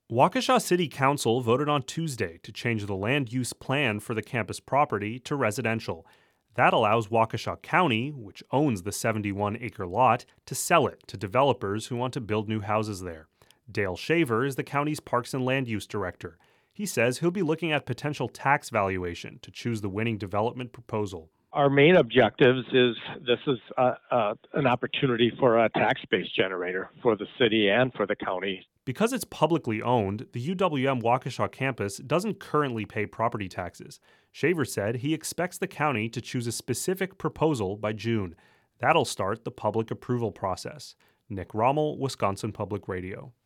Waukesha City Council voted on Tuesday to change the land use plan for the campus property to residential. That allows Waukesha County, which owns the 71-acre lot, to sell it to developers who want to build new houses there. Dale Shaver is the county's Parks and Land Use Director. He says he'll be looking at potential tax valuation to choose the winning development proposal. Our main objectives is this is an opportunity for a tax base generator for the city and for the county. Because it's publicly owned, the UWM Waukesha campus doesn't currently pay property taxes. Shaver said he expects the county to choose a specific proposal by June. That'll start the public approval process. Nick Rommel, Wisconsin Public Radio.